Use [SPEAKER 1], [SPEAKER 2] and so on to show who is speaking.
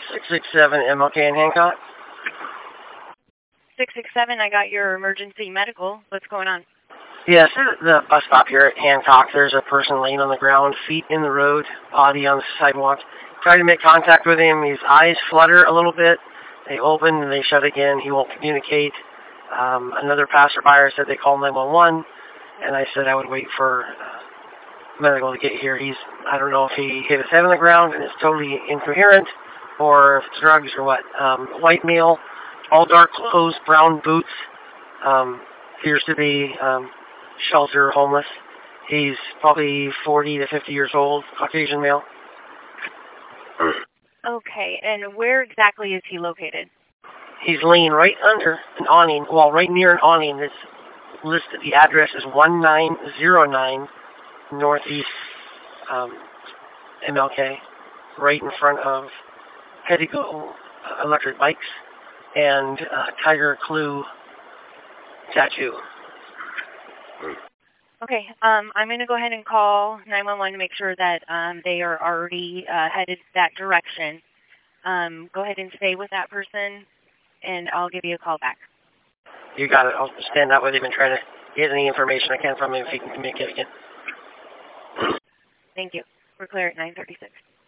[SPEAKER 1] 667 MLK in Hancock.
[SPEAKER 2] 667, I got your emergency medical. What's going on?
[SPEAKER 1] Yes, the bus stop here at Hancock. There's a person laying on the ground, feet in the road, body on the sidewalk. Try to make contact with him. His eyes flutter a little bit. They open and they shut again. He won't communicate. Another passerby said they called 911, and I said I would wait for medical to get here. I don't know if he hit his head on the ground and is totally incoherent, or if it's drugs or what. White male, all dark clothes, brown boots, appears to be shelter homeless. He's probably 40 to 50 years old, Caucasian male.
[SPEAKER 2] Okay, and where exactly is he located?
[SPEAKER 1] He's laying right under an awning, well, right near an awning that's listed. The address is 1909 Northeast MLK, right in front of Pettigo Electric Bikes and Tiger Clue Tattoo.
[SPEAKER 2] Okay, I'm going to go ahead and call 911 to make sure that they are already headed that direction. Go ahead and stay with that person, and I'll give you a call back.
[SPEAKER 1] You got it. I'll stand out with him and try to get any information I can from him if he can communicate again.
[SPEAKER 2] Thank you. We're clear at 936.